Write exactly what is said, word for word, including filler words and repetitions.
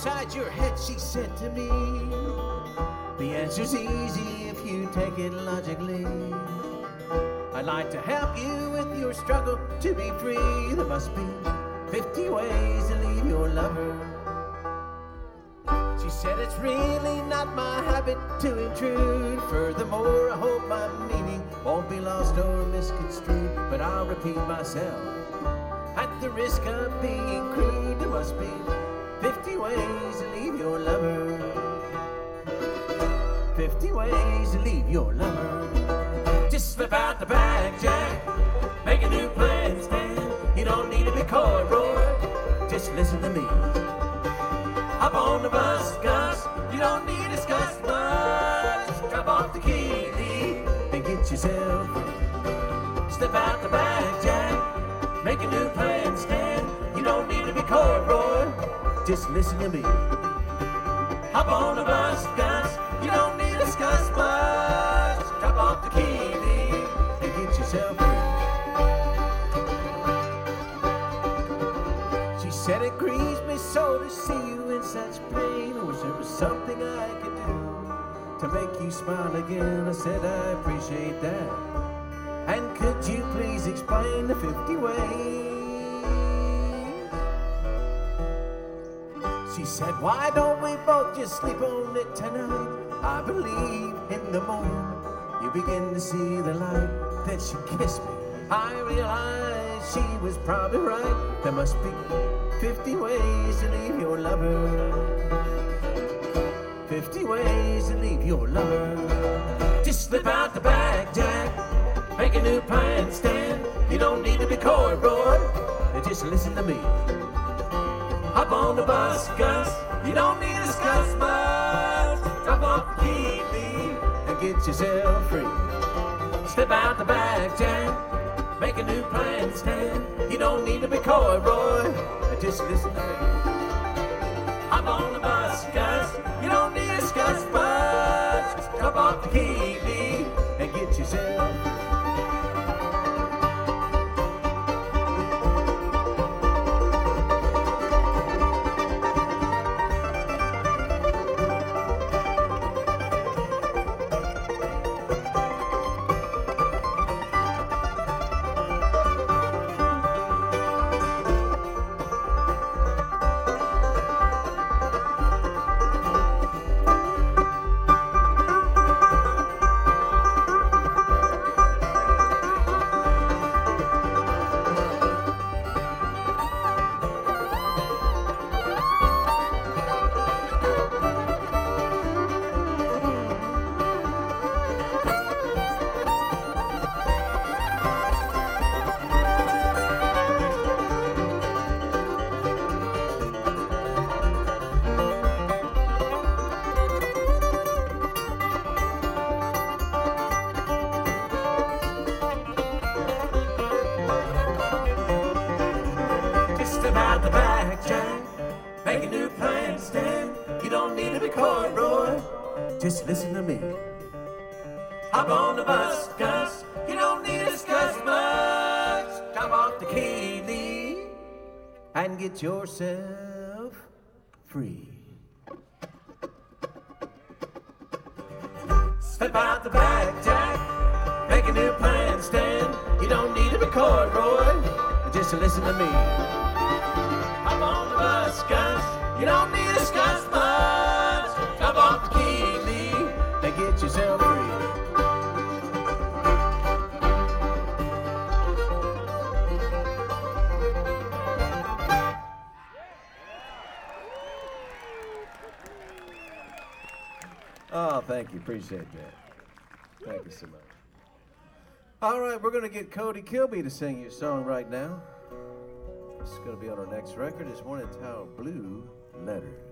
inside your head, she said to me. The answer's easy if you take it logically. I'd like to help you with your struggle to be free. There must be fifty ways to leave your lover. She said it's really not my habit to intrude. Furthermore, I hope my meaning won't be lost or misconstrued. But I'll repeat myself at the risk of being crude. There must be fifty ways to leave your lover. fifty ways to leave your lover. Just slip out the bag, Jack. Make a new plan, Stan. You don't need to be coy, Roy. Just listen to me. Hop on the bus, Gus. You don't need to discuss much. Drop off the key, Lee, and get yourself free. Step out the bag, Jack. Make a new plan, Stan. You don't need to be coy, Roy. Just listen to me. Hop on the bus, Gus. You don't need to discuss much. Drop off the key, Lee, and get yourself free. She said it grieves me so to see you in such pain. I wish there was something I could do to make you smile again. I said I appreciate that. And could you please explain the fifty ways? She said, why don't we both just sleep on it tonight? I believe in the moment you begin to see the light. Then she kissed me. I realized she was probably right. There must be fifty ways to leave your lover. fifty ways to leave your lover. Just slip out the bag, Jack. Make a new plan, Stan. You don't need to be coy, Roy. Just listen to me. Hop on the bus, Gus. You don't need to discuss much. Drop off the key, Lee, and get yourself free. Step out the bag, Jack. Make a new plan, Stan. You don't need to be coy, Roy. Just listen to me. Hop on the bus, Gus. You don't need to discuss much. Drop off the key, Lee, and get yourself free. Step out the bag, Jack. Make a new plan, Stan. You don't need to be coy, Roy. Just listen to me. Hop on the bus, Gus. You don't need to discuss much. Drop off the key, Lee, and get yourself free. Step out the bag, Jack. Make a new plan, Stan. You don't need to be coy, Roy. Just listen to me. Hop on the bus, Gus. You don't need to discuss much. Drop off the key, Lee, and get yourself free. Oh, thank you. Appreciate that. Thank you so much. All right, we're going to get Cody Kilby to sing your song right now. It's going to be on our next record. It's one entitled Blue Letters.